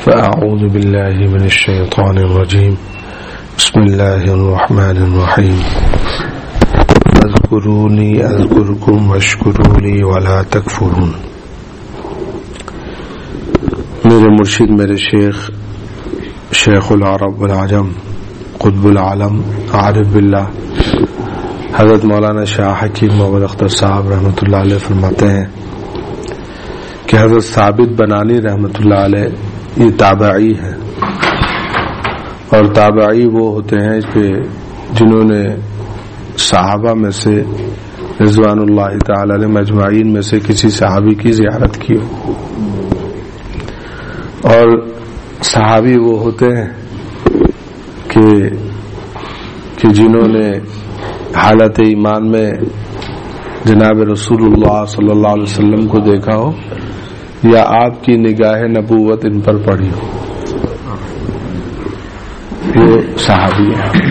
فأعوذ بالله من الشيطان الرجيم بسم الله الرحمن الرحيم اذكروني اذكركم واشكروا لي ولا تكفرون. میرے مرشد میرے شیخ العرب والعجم قطب العالم عارف باللہ حضرت مولانا شاہ حکیم محمد اختر صاحب رحمۃ اللہ علیہ فرماتے ہیں کہ حضرت ثابت بنانی رحمۃ اللہ علیہ یہ تابعی ہے، اور تابعی وہ ہوتے ہیں کہ جنہوں نے صحابہ میں سے رضوان اللہ تعالی علیہ مجمعین میں سے کسی صحابی کی زیارت کی ہو، اور صحابی وہ ہوتے ہیں کہ جنہوں نے حالت ایمان میں جناب رسول اللہ صلی اللہ علیہ وسلم کو دیکھا ہو یا آپ کی نگاہ نبوت ان پر پڑی ہو، وہ صحابی ہیں.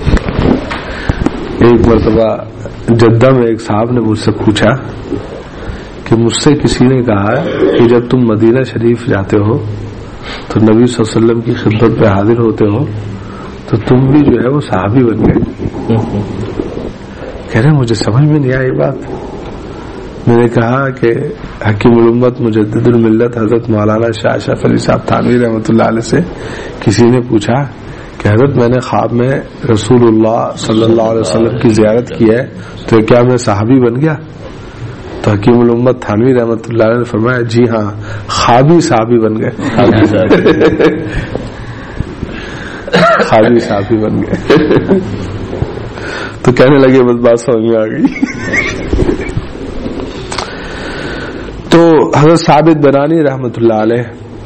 ایک مرتبہ جدہ میں ایک صاحب نے مجھ سے پوچھا کہ مجھ سے کسی نے کہا کہ جب تم مدینہ شریف جاتے ہو تو نبی صلی اللہ علیہ وسلم کی خدمت پہ حاضر ہوتے ہو تو تم بھی جو ہے وہ صحابی بن گئے. کہہ رہے مجھے سمجھ میں نہیں آئی بات. میں نے کہا کہ حکیم الامت مجدد الملت حضرت مولانا شاہ اشرف علی صاحب تھانوی رحمۃ اللہ علیہ سے کسی نے پوچھا کہ حضرت میں نے خواب میں رسول اللہ صلی اللہ علیہ وسلم کی زیارت کی ہے تو کیا میں صحابی بن گیا؟ تو حکیم الامت تھانوی رحمۃ اللہ علیہ نے فرمایا جی ہاں، خوابی صحابی بن گئے. خوابی صحابی بن گئے. تو کہنے لگے بس بات سمجھ میں آ گئی. تو حضرت ثابت بنانی رحمۃ اللہ علیہ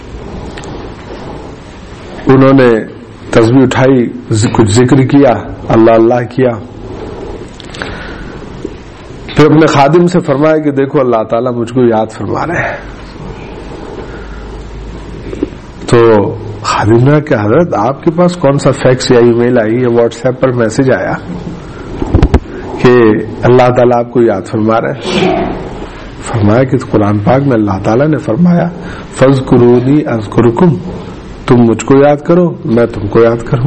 انہوں نے تسبیح اٹھائی، کچھ ذکر کیا، اللہ اللہ کیا، پھر اپنے خادم سے فرمایا کہ دیکھو اللہ تعالیٰ مجھ کو یاد فرما رہے ہیں. تو خادم نے کہ حضرت آپ کے پاس کون سا فیکس یا ای میل آئی یا واٹس ایپ پر میسج آیا کہ اللہ تعالیٰ آپ کو یاد فرما رہے ہیں؟ فرمایا کہ قرآن پاک میں اللہ تعالیٰ نے فرمایا فاذکرونی اذکرکم، تم مجھ کو یاد کرو میں تم کو یاد کروں.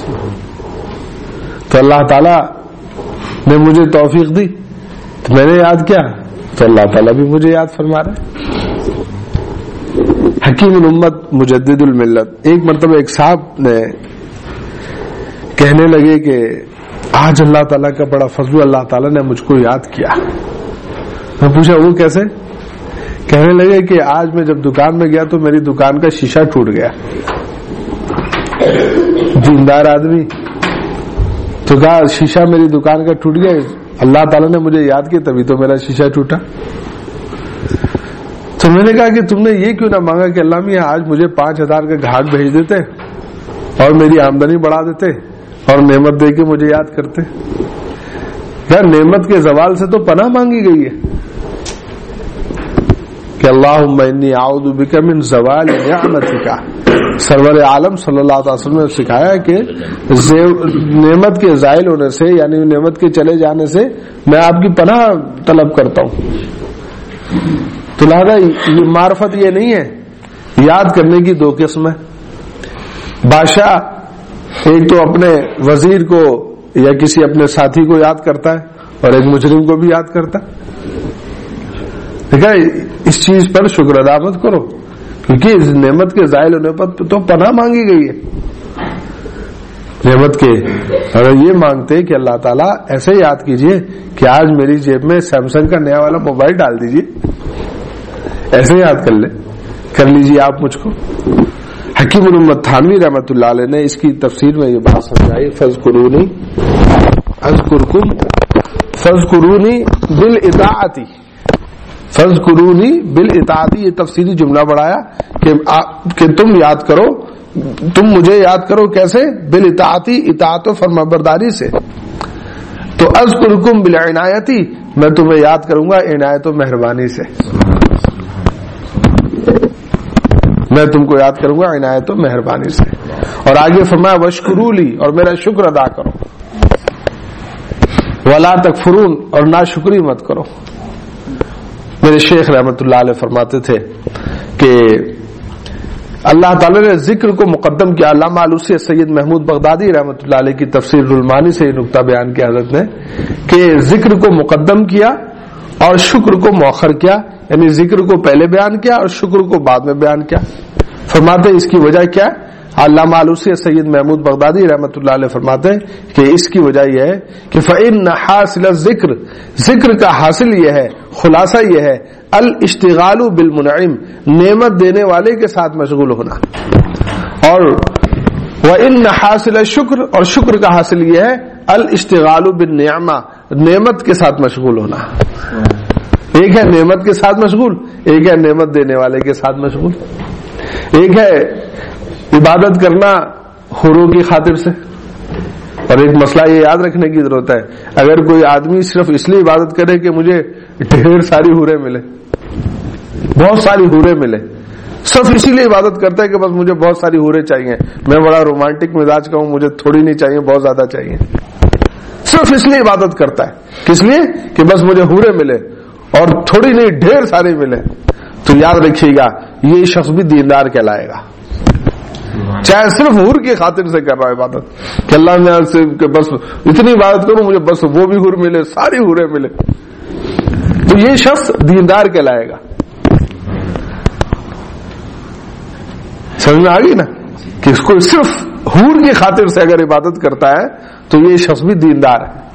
تو اللہ تعالیٰ نے مجھے توفیق دی تو میں نے یاد کیا تو اللہ تعالیٰ بھی مجھے یاد فرما رہے. حکیم الامت مجدد الملت ایک مرتبہ ایک صاحب نے کہنے لگے کہ آج اللہ تعالیٰ کا بڑا فضل، اللہ تعالیٰ نے مجھ کو یاد کیا. میں پوچھا وہ کیسے؟ کہنے لگے کہ آج میں جب دکان میں گیا تو میری دکان کا شیشہ ٹوٹ گیا. دیندار آدمی تو کہا شیشہ میری دکان کا ٹوٹ گیا، اللہ تعالیٰ نے مجھے یاد کیا تبھی تو میرا شیشہ ٹوٹا. تو میں نے کہا کہ تم نے یہ کیوں نہ مانگا کہ اللہ میاں آج مجھے 5,000 کا گھاٹ بھیج دیتے اور میری آمدنی بڑھا دیتے اور نعمت دے کے مجھے یاد کرتے. یار نعمت کے زوال سے تو پناہ مانگی گئی ہے کہ اللہم انی اعوذ بک من زوال نعمتک. سرور عالم صلی اللہ علیہ وسلم نے سکھایا کہ نعمت کے زائل ہونے سے یعنی نعمت کے چلے جانے سے میں آپ کی پناہ طلب کرتا ہوں. تو لہذا یہ معرفت یہ نہیں ہے. یاد کرنے کی دو قسم ہے. بادشاہ ایک تو اپنے وزیر کو یا کسی اپنے ساتھی کو یاد کرتا ہے اور ایک مجرم کو بھی یاد کرتا ہے. دیکھا اس چیز پر شکر ادا مت کرو کیونکہ اس نعمت کے زائل ہونے پر تو پناہ مانگی گئی ہے نعمت کے. اگر یہ مانگتے کہ اللہ تعالیٰ ایسے یاد کیجئے کہ آج میری جیب میں سیمسنگ کا نیا والا موبائل ڈال دیجئے، ایسے یاد کر لیجئے آپ مجھ کو. حکیم الامت تھانوی رحمۃ اللہ علیہ نے اس کی تفسیر میں یہ بات سمجھائی فاذکرونی اذکرکم فاذکرونی بالاطاعت. فاذکرونی بالاطاعت یہ تفسیری جملہ بڑھایا کہ تم یاد کرو، تم مجھے یاد کرو کیسے؟ بالاطاعت، اطاعت و فرمانبرداری سے. تو اذکرکم بالعنایت، میں تمہیں یاد کروں گا عنایت و مہربانی سے. میں تم کو یاد کروں گا عنایت و مہربانی سے. اور آگے فرمایا واشکروا لی، اور میرا شکر ادا کرو. ولا تکفرون، اور ناشکری مت کرو. میرے شیخ رحمت اللہ علیہ فرماتے تھے کہ اللہ تعالیٰ نے ذکر کو مقدم کیا. علامہ آلوسی سید محمود بغدادی رحمۃ اللہ علیہ کی تفسیر المعانی سے یہ نقطہ بیان کیا حضرت نے کہ ذکر کو مقدم کیا اور شکر کو مؤخر کیا, یعنی ذکر کو پہلے بیان کیا اور شکر کو بعد میں بیان کیا. فرماتے ہیں اس کی وجہ کیا ہے؟ علامہ آلوسی سید محمود بغدادی رحمۃ اللہ علیہ فرماتے ہیں کہ اس کی وجہ یہ ہے کہ فإن حاصل الذکر, ذکر کا حاصل یہ ہے, خلاصہ یہ ہے, الاشتغال بالمنعم, نعمت دینے والے کے ساتھ مشغول ہونا, اور وإن حاصل الشکر, اور شکر کا حاصل یہ ہے الاشتغال بالنعمہ, نعمت کے ساتھ مشغول ہونا. ایک ہے نعمت کے ساتھ مشغول, ایک ہے نعمت دینے والے کے ساتھ مشغول. ایک ہے عبادت کرنا حوروں کی خاطر سے, اور ایک مسئلہ یہ یاد رکھنے کی ضرورت ہے, اگر کوئی آدمی صرف اس لیے عبادت کرے کہ مجھے ڈھیر ساری حوریں ملے, بہت ساری حوریں ملے, صرف اسی لیے عبادت کرتا ہے کہ بس مجھے بہت ساری حوریں چاہیے, میں بڑا رومانٹک مزاج کا ہوں, مجھے تھوڑی نہیں چاہیے, بہت زیادہ چاہیے, صرف اس لیے عبادت کرتا ہے, کس لیے کہ بس مجھے حوریں ملے, اور تھوڑی نہیں ڈھیر سارے ملے, تو یاد رکھیے گا یہ شخص بھی دیندار کہلائے گا, چاہے صرف حور کی خاطر سے کر رہا ہے عبادت کہ اللہ نے سے کہ بس اتنی عبادت کروں مجھے بس وہ بھی حور ملے, ساری حوریں ملے, تو یہ شخص دیندار کہلائے گا. سمجھ میں آ گئی نا کہ اس کو صرف حور کی خاطر سے اگر عبادت کرتا ہے تو یہ شخص بھی دیندار ہے.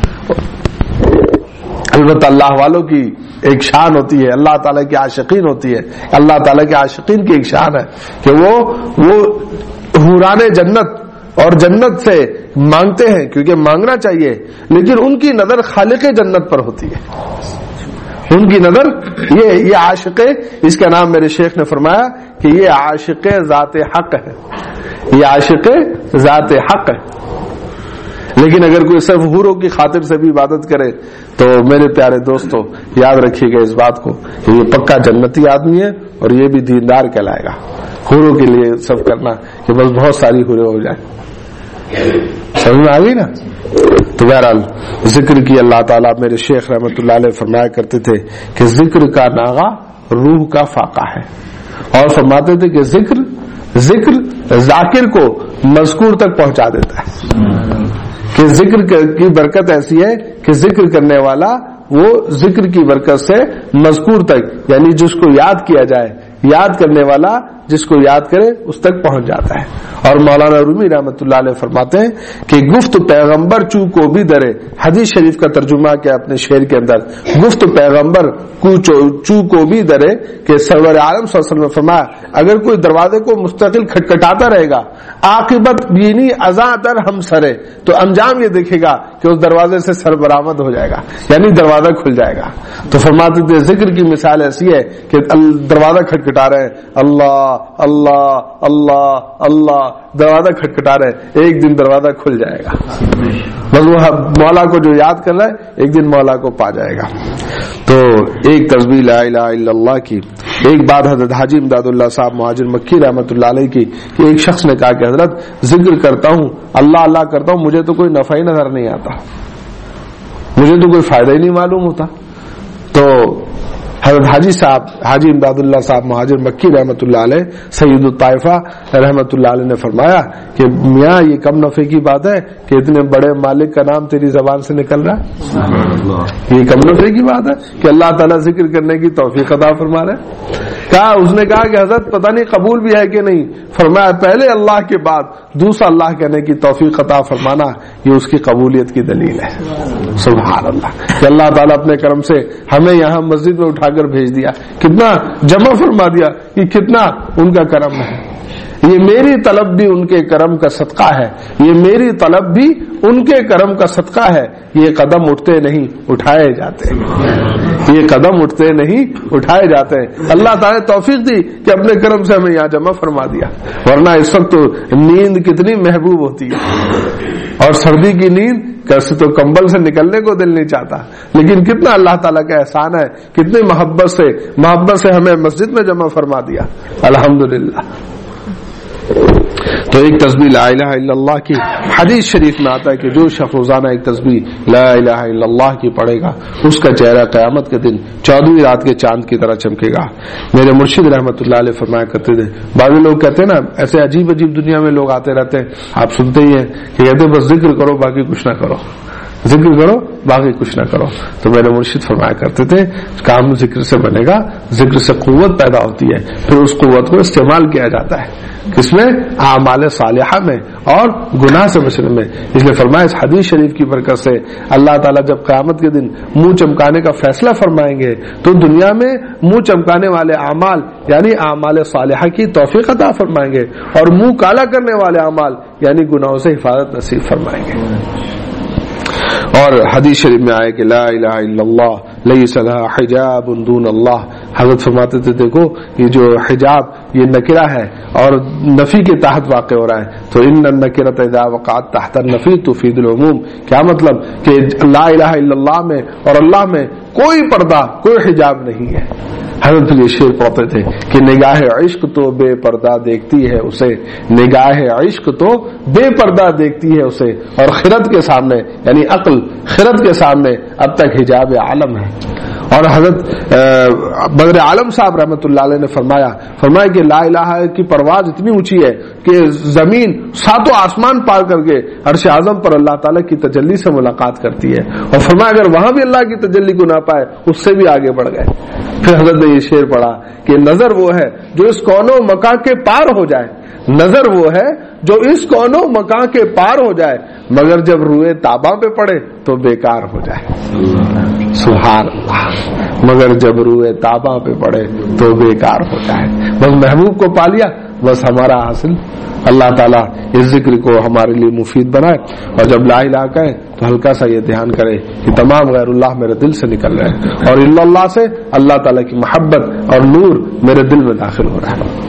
البتہ اللہ والوں کی ایک شان ہوتی ہے, اللہ تعالیٰ کی عاشقین ہوتی ہے, اللہ تعالیٰ کے عاشقین کی ایک شان ہے کہ وہ حوران جنت اور جنت سے مانگتے ہیں, کیونکہ مانگنا چاہیے, لیکن ان کی نظر خالق جنت پر ہوتی ہے, ان کی نظر یہ عاشق, اس کا نام میرے شیخ نے فرمایا کہ یہ عاشق ذات حق ہے, یہ عاشق ذات حق ہے. لیکن اگر کوئی صرف حوروں کی خاطر سے بھی عبادت کرے تو میرے پیارے دوستو یاد رکھیے گا اس بات کو کہ یہ پکا جنتی آدمی ہے اور یہ بھی دیندار کہلائے گا. حوروں کے لیے سب کرنا کہ بس بہت ساری حوریں ہو جائیں, سمجھ میں آ گئی نا. تو بہرحال ذکر کی اللہ تعالیٰ میرے شیخ رحمت اللہ علیہ فرمایا کرتے تھے کہ ذکر کا ناغہ روح کا فاقہ ہے, اور فرماتے تھے کہ ذکر ذاکر کو مذکور تک پہنچا دیتا ہے, کہ ذکر کی برکت ایسی ہے کہ ذکر کرنے والا وہ ذکر کی برکت سے مذکور تک, یعنی جس کو یاد کیا جائے, یاد کرنے والا جس کو یاد کرے اس تک پہنچ جاتا ہے. اور مولانا رومی رحمت اللہ علیہ فرماتے ہیں کہ گفت پیغمبر چو کو بھی درے, حدیث شریف کا ترجمہ کیا اپنے شعر کے اندر, گفت پیغمبر چو کو بھی درے, کہ سرور عالم صلی اللہ علیہ وسلم نے فرمایا اگر کوئی دروازے کو مستقل کھٹکھٹاتا رہے گا, عاقبت بینی ازاں در ہم سرے, تو انجام یہ دیکھے گا کہ اس دروازے سے سر برآمد ہو جائے گا, یعنی دروازہ کھل جائے گا. تو فرماتے تھے ذکر کی مثال ایسی ہے کہ دروازہ کھٹکھٹا رہے ہیں, اللہ اللہ اللہ اللہ, دروازہ کھٹکھٹا رہے, ایک دن دروازہ کھل جائے گا. بس وہ مولا کو جو یاد کر رہا ہے ایک دن مولا کو پا جائے گا. تو ایک تسبیح لا الہ الا اللہ کی. ایک بات حضرت حاجی امداد اللہ صاحب مہاجر مکی رحمت اللہ علیہ کی کہ ایک شخص نے کہا کہ حضرت ذکر کرتا ہوں, اللہ اللہ کرتا ہوں, مجھے تو کوئی نفع ہی نظر نہیں آتا, مجھے تو کوئی فائدہ ہی نہیں معلوم ہوتا. تو حضرت حاجی صاحب حاجی امداد اللہ صاحب مہاجر مکی رحمت اللہ علیہ سید الطائفہ رحمت اللہ علیہ نے فرمایا کہ میاں یہ کم نفع کی بات ہے کہ اتنے بڑے مالک کا نام تیری زبان سے نکل رہا ہے, یہ کم نفع کی بات ہے کہ اللہ تعالیٰ ذکر کرنے کی توفیق عطا فرما رہے. اس نے کہا کہ حضرت پتہ نہیں قبول بھی ہے کہ نہیں. فرمایا پہلے اللہ کے بعد دوسرا اللہ کہنے کی توفیق عطا فرمانا یہ اس کی قبولیت کی دلیل ہے. سبحان اللہ, کہ اللہ تعالیٰ اپنے کرم سے ہمیں یہاں مسجد میں اٹھا کر بھیج دیا, کتنا جمع فرما دیا, کہ کتنا ان کا کرم ہے. یہ میری طلب بھی ان کے کرم کا صدقہ ہے, یہ میری طلب بھی ان کے کرم کا صدقہ ہے. یہ قدم اٹھتے نہیں اٹھائے جاتے, یہ قدم اٹھتے نہیں اٹھائے جاتے ہیں. اللہ تعالیٰ نے توفیق دی کہ اپنے کرم سے ہمیں یہاں جمع فرما دیا, ورنہ اس وقت تو نیند کتنی محبوب ہوتی ہے, اور سردی کی نیند کیسے تو کمبل سے نکلنے کو دل نہیں چاہتا, لیکن کتنا اللہ تعالیٰ کا احسان ہے, کتنی محبت سے ہمیں مسجد میں جمع فرما دیا. الحمدللہ. تو ایک تسبیح لا الہ الا اللہ کی حدیث شریف میں آتا ہے کہ جو شخص روزانہ ایک تسبیح لا الہ الا اللہ کی پڑھے گا اس کا چہرہ قیامت کے دن 14ویں رات کے چاند کی طرح چمکے گا. میرے مرشد رحمت اللہ علیہ فرمایا کرتے تھے, بعض لوگ کہتے ہیں نا ایسے عجیب عجیب دنیا میں لوگ آتے رہتے ہیں, آپ سنتے ہی ہیں کہ کہتے ہیں بس ذکر کرو باقی کچھ نہ کرو, ذکر کرو باقی کچھ نہ کرو. تو میرے مرشد فرمایا کرتے تھے کام ذکر سے بنے گا, ذکر سے قوت پیدا ہوتی ہے, پھر اس قوت کو استعمال کیا جاتا ہے کس میں؟ اعمال صالحہ میں اور گناہ سے بچنے میں. اس لیے فرمایا اس حدیث شریف کی برکت سے اللہ تعالیٰ جب قیامت کے دن منہ چمکانے کا فیصلہ فرمائیں گے تو دنیا میں منہ چمکانے والے اعمال یعنی اعمال صالحہ کی توفیق عطا فرمائیں گے, اور منہ کالا کرنے والے اعمال یعنی گناہوں سے حفاظت نصیب فرمائیں گے. اور حدیث شریف میں آئے کہ لا الہ الا اللہ لیس لہا حجاب دون اللہ. حضرت فرماتے تھے دیکھو یہ جو حجاب یہ نکرہ ہے اور نفی کے تحت واقع ہو رہا ہے, تو ان النکرۃ اذا وقعت تحت النفی تفید العموم. کیا مطلب کہ لا الہ الا اللہ میں اور اللہ میں کوئی پردہ کوئی حجاب نہیں ہے. حضرت یہ شعر پڑھتے تھے کہ نگاہ عشق تو بے پردہ دیکھتی ہے اسے, نگاہ عشق تو بے پردہ دیکھتی ہے اسے, اور خرد کے سامنے یعنی عقل خرد کے سامنے اب تک حجاب عالم ہے. اور حضرت بدر عالم صاحب رحمت اللہ علیہ نے فرمایا کہ لا الہ کی پرواز اتنی اونچی ہے کہ زمین 7 آسمان پار کر کے عرش اعظم پر اللہ تعالیٰ کی تجلی سے ملاقات کرتی ہے, اور فرمایا اگر وہاں بھی اللہ کی تجلی کو نہ پائے اس سے بھی آگے بڑھ گئے. پھر حضرت نے یہ شعر پڑھا کہ نظر وہ ہے جو اس کون و مکان کے پار ہو جائے, نظر وہ ہے جو اس کون و مکان کے پار ہو جائے, مگر جب روئے تاباں پہ پڑے تو بیکار ہو جائے. سبحان اللہ, مگر جب روئے تاباں پہ پڑے تو بیکار ہو جائے. بس محبوب کو پا لیا بس ہمارا حاصل. اللہ تعالیٰ اس ذکر کو ہمارے لیے مفید بنائے, اور جب لا الہ کہیں تو ہلکا سا یہ دھیان کرے کہ تمام غیر اللہ میرے دل سے نکل رہے ہیں, اور الا اللہ سے اللہ تعالیٰ کی محبت اور نور میرے دل میں داخل ہو رہا ہے.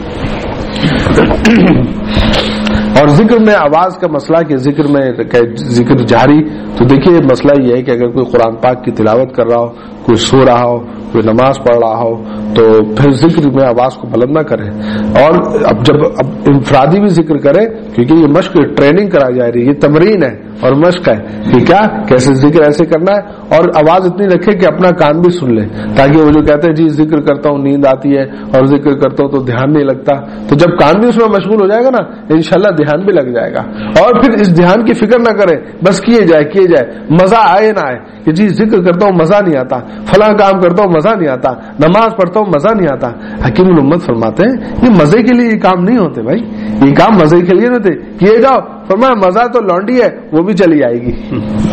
اور ذکر میں آواز کا مسئلہ کہ ذکر جاری, تو دیکھیے مسئلہ یہ ہے کہ اگر کوئی قرآن پاک کی تلاوت کر رہا ہو, کوئی سو رہا ہو, کوئی نماز پڑھ رہا ہو, تو پھر ذکر میں آواز کو بلند نہ کرے. اور اب انفرادی بھی ذکر کرے, کیونکہ یہ مشق ٹریننگ کرائی جا رہی ہے, یہ تمرین ہے اور مشق ہے کہ کیا کیسے ذکر ایسے کرنا ہے, اور آواز اتنی رکھے کہ اپنا کان بھی سن لے, تاکہ وہ جو کہتے ہیں جی ذکر کرتا ہوں نیند آتی ہے اور ذکر کرتا ہوں تو دھیان نہیں لگتا, تو جب کان بھی اس میں مشغول ہو جائے گا نا انشاءاللہ دھیان بھی لگ جائے گا. اور پھر اس دھیان کی فکر نہ کرے, بس کیے جائے, مزہ آئے نہ آئے کہ جی ذکر کرتا ہوں مزہ نہیں آتا, فلاں کام کرتا ہوں مزہ نہیں آتا, نماز پڑھتا ہوں مزہ نہیں آتا. حکیم الامت فرماتے ہیں یہ مزے کے لیے یہ کام نہیں ہوتے بھائی, یہ کام مزے کے لیے نہیں ہوتے, کیے جاؤ. فرمایا مزہ تو لونڈی ہے وہ بھی چلی آئے گی.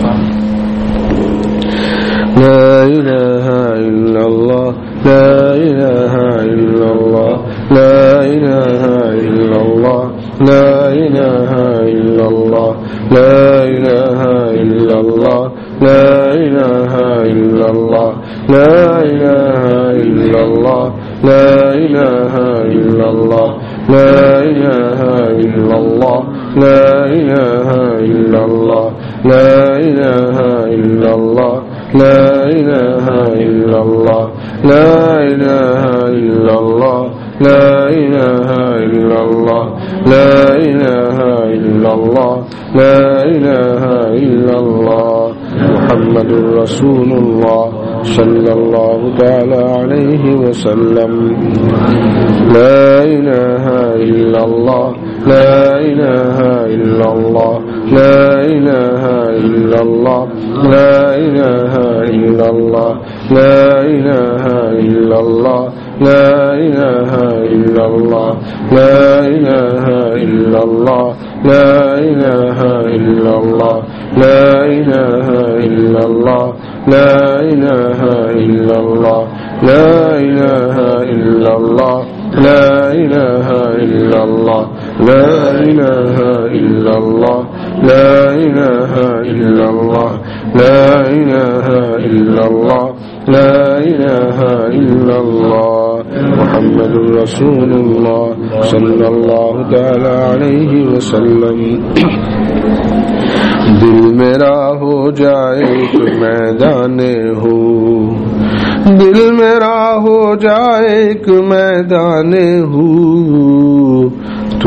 لا الہ الا اللہ, لا الہ الا اللہ, لا الہ الا اللہ, لا الہ الا اللہ, لا الہ الا اللہ, لا الہ الا اللہ, لا الہ الا اللہ, لا الہ الا اللہ, لا الہ الا اللہ, لا الہ الا اللہ, لا الہ الا اللہ, لا الہ الا اللہ, لا الہ الا اللہ, لا الہ الا اللہ, لا الہ الا اللہ, لا الہ الا اللہ, محمد رسول اللہ صلی اللہ تعالی علیہ وسلم. لا الہ الا اللہ, لا الہ الا اللہ, لا الہ الا اللہ, لا الہ الا اللہ, لا الہ الا اللہ, لا الہ الا اللہ, لا الہ الا اللہ, لا الہ الا اللہ, لا الہ الا اللہ, لا الہ الا اللہ, لا الہ الا اللہ, لا الہ الا اللہ, لا الہ الا اللہ, لا الہ الا اللہ, لا الہ الا اللہ, لا الہ الا اللہ, محمد رسول اللہ صلی اللہ تعالی علیہ وسلم. دل میرا ہو جائے تو میدان ہو, دل میرا ہو جائے ایک میدان ہو,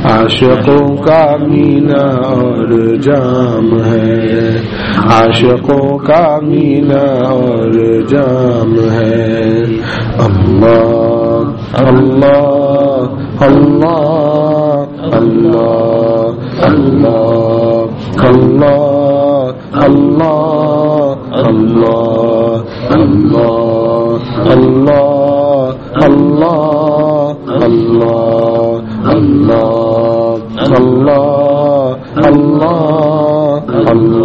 عاشقوں کا مینا اور جام ہے، عاشقوں کا مینا اور جام ہے۔ اللہ اللہ اللہ اللہ اللہ اللہ اللہ اللہ اللہ اللہ اللہ اللہ اللہ اللہ اللہ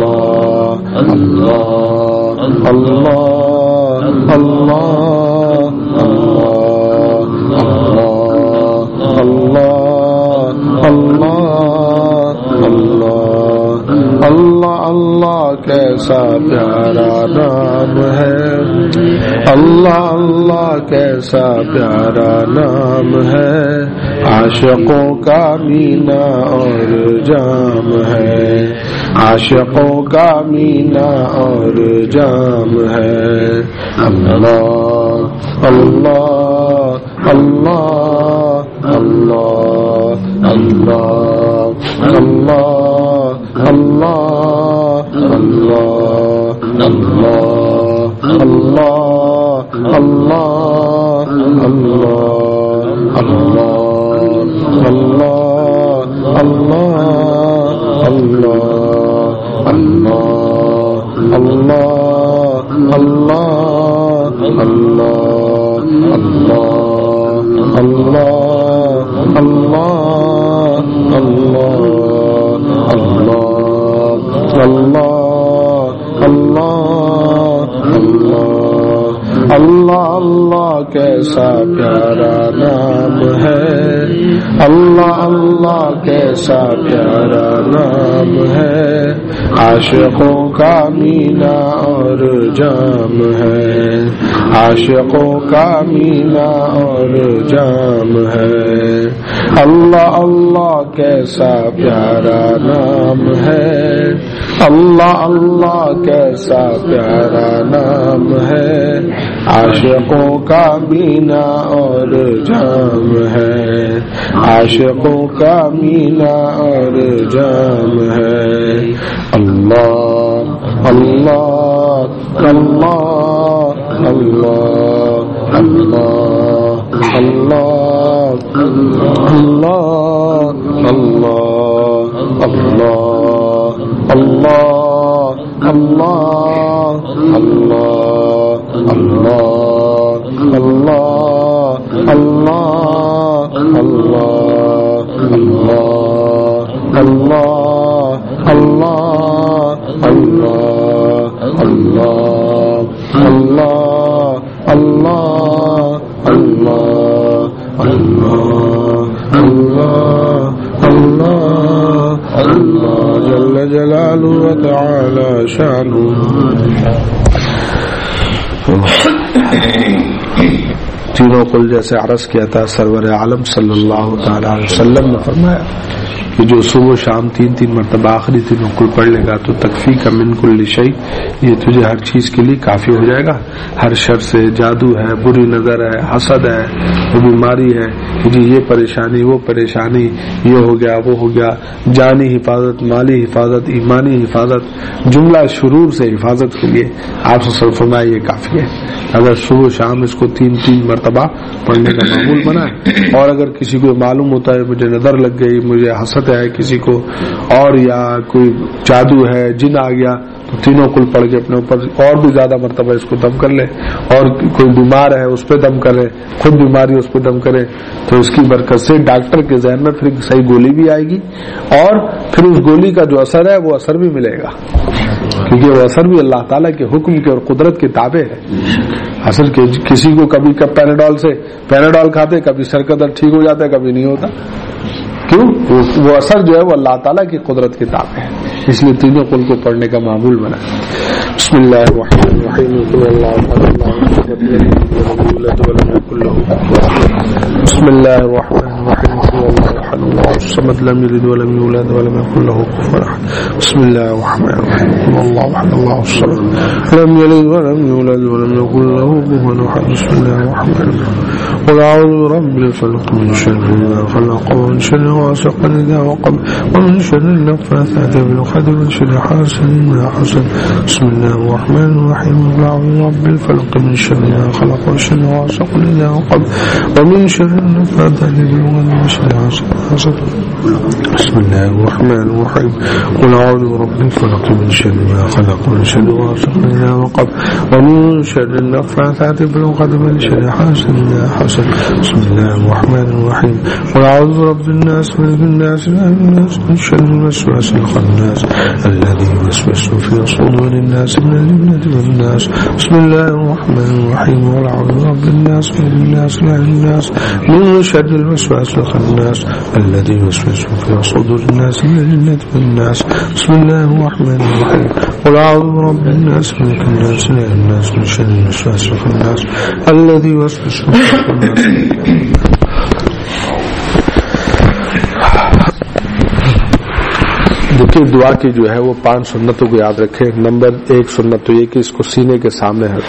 اللہ اللہ کیسا پیارا نام ہے، اللہ اللہ کیسا پیارا نام ہے، عاشقوں کا مینا اور جام ہے، عاشقوں کا مینا اور جام ہے۔ اللہ اللہ اللہ اللہ اللہ اللہ اللہ اللہ اللہ اللہ اللہ اللہ کیسا پیارا نام ہے، اللہ اللہ کیسا پیارا نام ہے، عاشقوں کا مینا اور جام ہے، عاشقوں کا مینا اور جام ہے۔ اللہ اللہ کیسا پیارا نام ہے، اللہ اللہ کیسا پیارا نام ہے، عاشقوں کا مینا اور جام ہے، عاشقوں کا مینا اور جام ہے۔ اللہ اللہ اللہ اللہ اللہ اللہ اللہ اللہ اللہ جل جلالہ و تعالی شانہ۔ تینوں قل جیسے عرض کیا تھا، سرور عالم صلی اللہ تعالی علیہ وسلم نے فرمایا کہ جو صبح و شام تین مرتبہ آخری تینوں قل پڑھ لے گا تو تکفی کا من کل شیء، یہ تجھے ہر چیز کے لیے کافی ہو جائے گا، ہر شر سے، جادو ہے، بری نظر ہے، حسد ہے، وہ بیماری ہے، جی یہ پریشانی وہ پریشانی، یہ ہو گیا وہ ہو گیا، جانی حفاظت، مالی حفاظت، ایمانی حفاظت، جملہ شرور سے حفاظت کے لیے آپ سے فرمایا یہ کافی ہے۔ اگر صبح و شام اس کو تین مرتبہ پڑھنے کا معمول بنائے، اور اگر کسی کو معلوم ہوتا ہے مجھے نظر لگ گئی، مجھے حسد ہے کسی کو، اور یا کوئی جادو ہے، جن آ گیا، تو تینوں کل پڑھ کے اپنے اوپر اور بھی زیادہ مرتبہ اس کو دم کر لے، اور کوئی بیمار ہے اس پہ دم کرے، خود بیماری اس پہ دم کرے، تو اس کی برکت سے ڈاکٹر کے ذہن میں پھر صحیح گولی بھی آئے گی، اور پھر اس گولی کا جو اثر ہے وہ اثر بھی ملے گا، کیونکہ وہ اثر بھی اللہ تعالیٰ کے حکم کے اور قدرت کے تابع ہے۔ اصل کسی کو کبھی پیناڈول کھاتے کبھی سر کا درد ٹھیک ہو جاتا ہے، کبھی نہیں ہوتا، کیوں؟ وہ اثر جو ہے وہ اللہ تعالیٰ کی قدرت کے تابع ہے، اس لیے تینوں قل کو پڑھنے کا معمول بنا۔ بسم اللہ الرحمن الرحیم، بسم اللہ الرحمن الرحیم، الصمد لم يلد ولم يولد ولم يكن له كفوا احد، بسم الله الرحمن الرحيم، الله احد الله الصمد لم يلد ولم يولد ولم يكن له كفوا احد، بسم الله الرحمن الرحيم، قل أعوذ برب الفلق من شر ما خلق ومن شر غاسق إذا وقب ومن شر النفاثات في العقد ومن شر حاسد إذا حسد. بسم الله الرحمن الرحيم. قل أعوذ برب الفلق من شر ما خلق ومن شر غاسق إذا وقب ومن شر النفاثات في العقد ومن شر حاسد. بسم الله الرحمن الرحيم. قل أعوذ برب الفلق من شر ما خلق ومن شر غاسق إذا وقب ومن شر النفاثات في العقد ومن شر حاسد إذا حسد. بسم الله الرحمن الرحيم. قل أعوذ برب الناس ملك الناس إله الناس من شر الوسواس الخناس الذي يوسوس في صدور الناس من الجنة والناس. بسم الله الرحمن الرحيم. قل أعوذ برب الناس ملك الناس إله الناس من شر الوسواس الخناس الذي يوسوس في صدور الناس من الجنة والناس. بسم الله الرحمن الرحيم. قل أعوذ برب الناس ملك الناس إله الناس من شر الوسواس الخناس الذي يوسوس في صدور الناس. देखिए, दुआ की जो है वो 5 सुन्नतों को याद रखें. नंबर 1 सुन्नत तो ये कि इसको सीने के सामने है.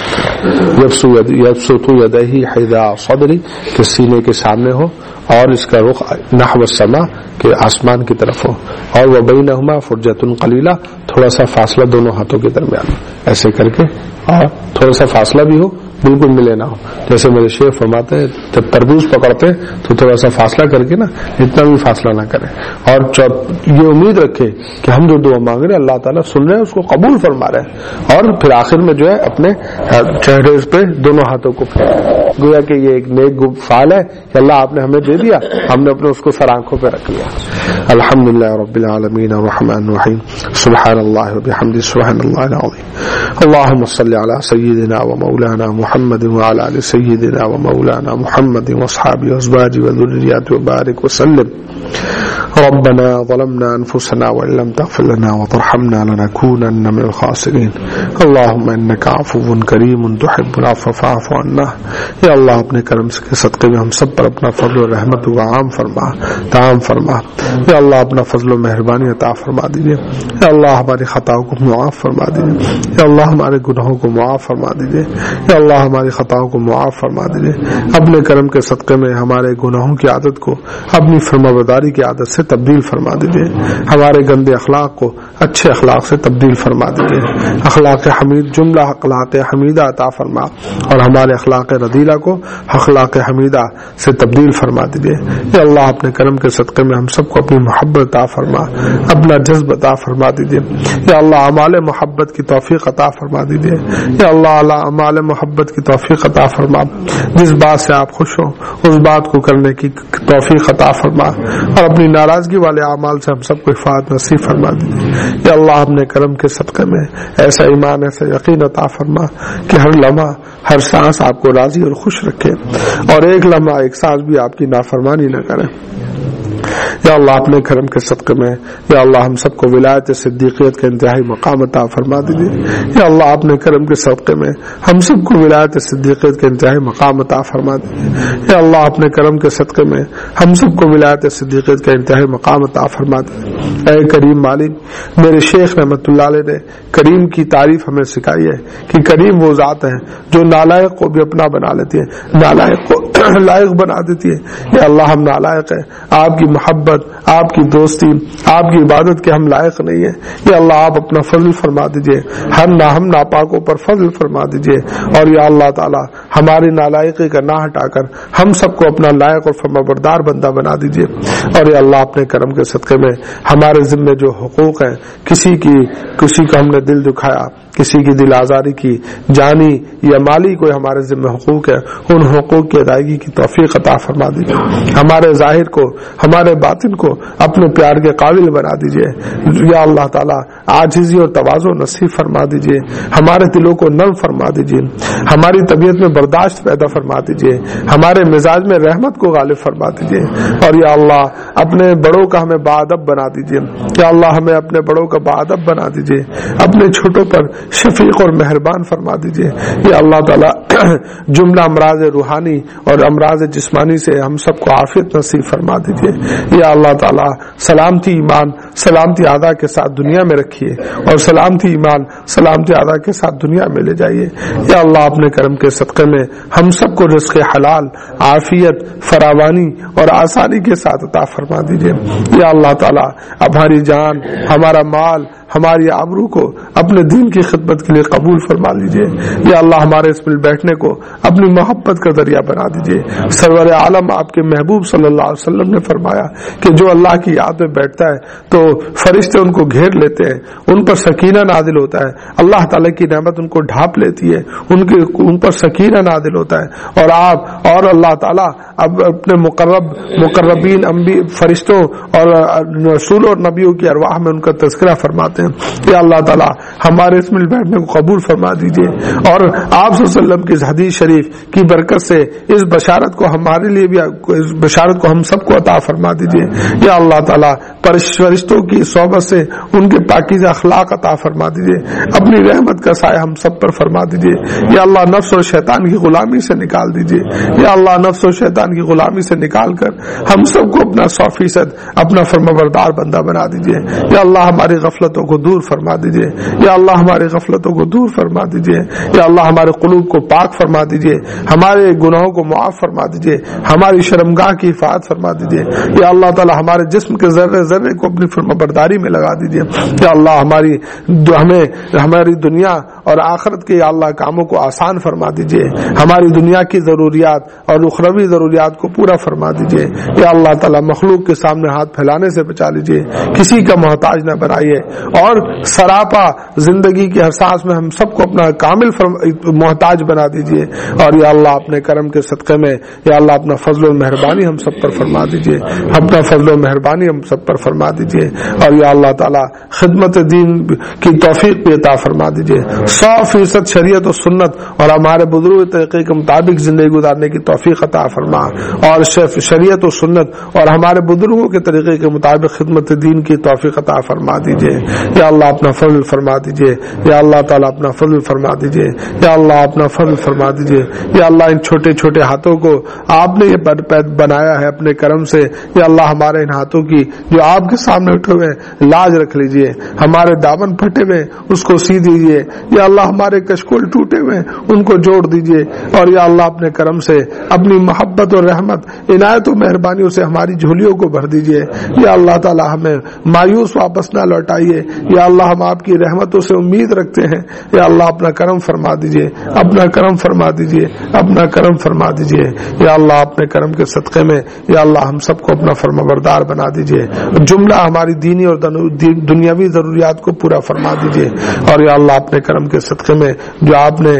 यब्सुतु यदैहि हिदा सदरी, कि सीने के सामने हो और इसका रुख नहव समा, के आसमान की तरफ हो, और वह बैनहुमा फुरजतुन कलीला, थोड़ा सा फासला दोनों हाथों के दरमियान, ऐसे करके, और थोड़ा सा फासला भी हो, बिल्कुल मिले ना हो. जैसे मेरे शेख फरमाते हैं जब तरबूज पकड़ते तो थोड़ा सा फासला करके ना, इतना भी फासला ना करें. और ये उम्मीद रखे कि हम जो दुआ मांग रहे हैं अल्लाह ताला सुन रहे हैं, उसको कबूल फरमा रहे हैं. और फिर आखिर में जो है अपने चेहरे पे दोनों हाथों को गोया कि ये एक नेक फाल है कि अल्लाह आपने हमें दे दिया, हमने अपने उसको सर आंखों पे रख लिया. अल्हम्दुलिल्लाह रब्बिल आलमीन अर्रहमानिर रहीम. सुब्हानल्लाहि व बिहम्दिही सुब्हानल्लाहिल अज़ीम. अल्लाहुम्मा सल्लि अला सय्यिदिना व मौलाना मुहम्मद व अला आलि सय्यिदिना व मौलाना मुहम्मद व अस्हाबिही व अज़वाजिही व ذُرِّيَّتِهِ وبارك وسلم. ربنا ظلمنا أنفسنا وإن لم تغفر لنا وترحمنا لنكونن من الخاسرين. اللهم إنك عفو كريم تحب العفو فاعف عنا. یا اللہ اپنے کرم کے صدقے میں ہم سب پر اپنا فضل و رحمت و عام فرما، تمام فرما. یا اللہ اپنا فضل و مہربانی عطا فرما دیجیے. یا اللہ ہماری خطاؤں کو معاف فرما دیجیے. یا اللہ ہمارے گناہوں کو معاف فرما دیجیے. یا اللہ ہماری خطاؤں کو معاف فرما دیجیے. اپنے کرم کے صدقے میں ہمارے گناہوں کی عادت کو اپنی فرمانبرداری کی عادت سے تبدیل فرما دیجیے. ہمارے گندے اخلاق کو اچھے اخلاق سے تبدیل فرما دیجیے. اخلاق حمید جملہ اخلاق حمیدہ عطا فرما، اور ہمارے اخلاق رذیلہ کو اخلاق حمیدہ سے تبدیل فرما دیجیے. یا اللہ اپنے کرم کے صدقے میں ہم سب کو اپنی محبت عطا فرما، اپنا جذب عطا فرما دیجیے. یا اللہ اعمال محبت کی توفیق عطا فرما دیجیے. یا اللہ اعمال محبت کی توفیق عطا فرما. جس بات سے آپ خوش ہو اس بات کو کرنے کی توفیق عطا فرما، اور اپنی ناراضگی والے اعمال سے ہم سب کو حفاظت نصیب فرما دیجیے. یا اللہ اپنے کرم کے صدقے میں ایسا ایمان ایسا یقین عطا فرما کہ ہر لمحہ ہر سانس آپ کو راضی اور خوش رکھے، اور ایک لمحہ ایک سانس بھی آپ کی نافرمانی نہ کرے. یا اللہ اپنے کرم کے صدقے میں یا اللہ ہم سب کو ولایت صدیقیت کا انتہائی مقام عطا فرما دیجیے. یا اللہ اپنے کرم کے صدقے میں ہم سب کو ولایت صدیقیت کا انتہائی مقام عطا فرما دیجیے. یا اللہ اپنے کرم کے صدقے میں ہم سب کو ولایت صدیقیت کا انتہائی مقام عطا فرما دیجیے. اے کریم مالک، میرے شیخ رحمۃ اللہ علیہ نے کریم کی تعریف ہمیں سکھائی ہے کہ کریم وہ ذات ہے جو نالائق کو بھی اپنا بنا لیتی ہے، نالائق کو لائق بنا دیتی ہے. یا اللہ ہم نالائق ہیں، آپ کی محبت، آپ کی دوستی، آپ کی عبادت کے ہم لائق نہیں ہیں. یا اللہ آپ اپنا فضل فرما دیجئے، ہم ناپاکوں پر فضل فرما دیجئے. اور یا اللہ تعالی ہماری نالائقی کا نہ ہٹا کر ہم سب کو اپنا لائق اور فرمانبردار بندہ بنا دیجئے. اور یا اللہ اپنے کرم کے صدقے میں ہمارے ذمے جو حقوق ہیں، کسی کو ہم نے دل دکھایا، کسی کی دل آزاری کی، جانی یا مالی کوئی ہمارے ذمہ حقوق ہے، ان حقوق کی ادائیگی کی توفیق عطا فرما دیجیے. ہمارے ظاہر کو ہمارے باطن کو اپنے پیار کے قابل بنا دیجیے. یا اللہ تعالیٰ عاجزی اور تواضع نصیب فرما دیجیے. ہمارے دلوں کو نرم فرما دیجیے. ہماری طبیعت میں برداشت پیدا فرما دیجیے. ہمارے مزاج میں رحمت کو غالب فرما دیجیے. اور یا اللہ اپنے بڑوں کا ہمیں باادب بنا دیجیے. یا اللہ ہمیں اپنے بڑوں کا باادب بنا دیجیے. اپنے چھوٹوں پر شفیق اور مہربان فرما دیجیے. یا اللہ تعالیٰ جملہ امراض روحانی اور امراض جسمانی سے ہم سب کو عافیت نصیب فرما دیجیے. یا اللہ تعالیٰ تعالیٰ سلامتی ایمان سلامتی اعضاء کے ساتھ دنیا میں رکھیے اور سلامتی ایمان سلامتی اعضاء کے ساتھ دنیا میں لے جائیے. یا اللہ اپنے کرم کے صدقے میں ہم سب کو رزق حلال عافیت فراوانی اور آسانی کے ساتھ عطا فرما دیجیے. یا اللہ تعالیٰ ہماری جان ہمارا مال ہماری آبرو کو اپنے دین کی خدمت کے لیے قبول فرما لیجیے. یا اللہ ہمارے اس مل بیٹھنے کو اپنی محبت کا ذریعہ بنا دیجیے. سرور عالم آپ کے محبوب صلی اللہ علیہ وسلم نے فرمایا کہ جو اللہ کی یاد میں بیٹھتا ہے تو فرشتے ان کو گھیر لیتے ہیں, ان پر سکینہ نازل ہوتا ہے, اللہ تعالیٰ کی نعمت ان کو ڈھانپ لیتی ہے, ان پر سکینہ نازل ہوتا ہے, اور آپ اور اللہ تعالیٰ اب اپنے مقربین فرشتوں اور رسول اور نبیوں کی ارواح میں ان کا تذکرہ فرماتے ہیں. یا اللہ تعالیٰ ہمارے اس مل بیٹھنے کو قبول فرما دیجیے, اور آپ صلی اللہ علیہ وسلم کی حدیث شریف کی برکت سے اس بشارت کو ہمارے لیے بھی اس بشارت کو ہم سب کو عطا فرما دیجیے. یا اللہ تعالیٰ فرشتوں کی صحبت سے ان کے پاکیزہ اخلاق عطا فرما دیجیے, اپنی رحمت کا سایہ ہم سب پر فرما دیجیے. یا اللہ نفس اور شیطان کی غلامی سے نکال دیجیے. یا اللہ نفس اور شیطان کی غلامی سے نکال کر ہم سب کو اپنا 100% اپنا فرمانبردار بندہ بنا دیجیے. یا اللہ ہماری غفلتوں کو دور فرما دیجیے. یا اللہ ہماری غفلتوں کو دور فرما دیجیے. یا اللہ ہمارے قلوب کو پاک فرما دیجیے, ہمارے گناہوں کو معاف فرما دیجیے, ہماری شرمگاہ کی حفاظت فرما دیجیے. یا اللہ تعالی ہمارے جسم کے ذرے ذرے کو اپنی فرمانبرداری میں لگا دیجیے. یا اللہ ہماری دنیا اور آخرت کے یا اللہ کاموں کو آسان فرما دیجیے, ہماری دنیا کی ضروریات اور اخروی ضروریات کو پورا فرما دیجیے. یا اللہ تعالی مخلوق کے سامنے ہاتھ پھیلانے سے بچا لیجیے, کسی کا محتاج نہ بنائیے, اور سراپا زندگی کے احساس میں ہم سب کو اپنا کامل محتاج بنا دیجیے. اور یا اللہ اپنے کرم کے صدقے میں یا اللہ اپنا فضل و مہربانی ہم سب پر فرما دیجیے, اپنا فضل و مہربانی ہم سب پر فرما دیجیے. اور یا اللہ تعالی خدمت دین کی توفیق بھی عطا فرما دیجیے, 100% شریعت و سنت اور ہمارے بزرگ طریقے کے مطابق زندگی گزارنے کی توفیق عطا فرما, اور شریعت و سنت اور ہمارے بزرگوں کے طریقے کے مطابق خدمت دین کی توفیق عطا فرما دیجیے. یا اللہ اپنا فضل فرما دیجیے. یا اللہ تعالیٰ اپنا فضل فرما دیجیے. یا اللہ اپنا فضل فرما دیجیے. یا اللہ ان چھوٹے چھوٹے ہاتھوں کو آپ نے یہ بنایا ہے اپنے کرم سے, یا اللہ ہمارے ان ہاتھوں کی جو آپ کے سامنے اٹھے ہوئے لاج رکھ لیجیے, ہمارے دامن پھٹے ہوئے اس کو سی دیجیے. یا اللہ ہمارے کشکول ٹوٹے ہوئے ان کو جوڑ دیجیے. اور یا اللہ اپنے کرم سے اپنی محبت اور رحمت عنایت و مہربانیوں سے ہماری جھولیوں کو بھر دیجیے. یا اللہ تعالیٰ ہمیں مایوس واپس نہ لوٹائیے. یا اللہ ہم آپ کی رحمتوں سے امید رکھتے ہیں. یا اللہ اپنا کرم فرما دیجیے, اپنا کرم فرما دیجیے, اپنا کرم فرما دیجیے. یا اللہ اپنے کرم کے صدقے میں یا اللہ ہم سب کو اپنا فرمانبردار بنا دیجیے, جملہ ہماری دینی اور دنیاوی ضروریات کو پورا فرما دیجیے. اور یا اللہ اپنے کرم کے صدقے میں جو آپ نے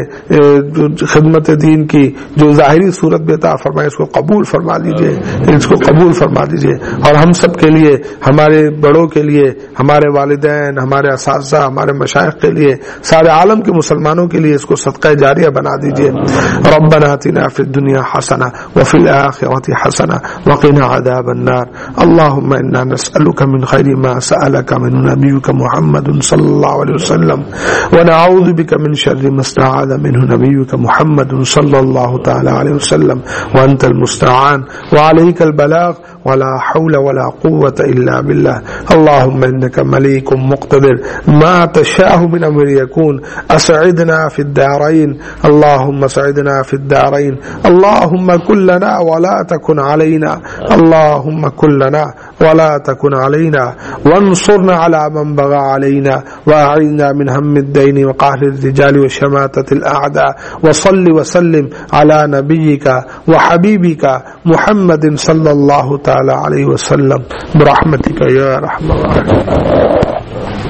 خدمت دین کی جو ظاہری صورت بھی عطا فرمائی اس کو قبول فرما لیجیے, اس کو قبول فرما دیجیے. اور ہم سب کے لیے, ہمارے بڑوں کے لیے, ہمارے والدین, ہمارے اساتذہ, ہمارے مشائخ کے لیے, سارے عالم کے مسلمانوں کے لیے اس کو صدقہ جاریہ بنا دیجیے. ربنا آتنا فی الدنیا حسنہ وفی الآخرۃ حسنہ وقنا عذاب النار. اللهم انا نسألك من خير ما سألك من نبيك محمد صلى الله عليه وسلم ونعوذ بك من شر ما استعاذ منه نبيك محمد صلى الله تعالى عليه وسلم وأنت المستعان وعليك البلاغ ولا حول ولا قوة إلا بالله. اللهم إنك مليك مقتدر ما تشاء من أمر يكون. أسعدنا في الدارين, اللهم سعدنا في الدارين. اللهم كن لنا ولا تكن علينا, اللهم كن لنا ولا تكن علينا, وانصرنا على من بغى علينا, وأعنا من هم الدين وقهر الرجال وشماتة الأعداء. وصل وسلم على نبيك وحبيبك محمد صلى الله تعالى عليه وسلم برحمتك يا أرحم الراحمين.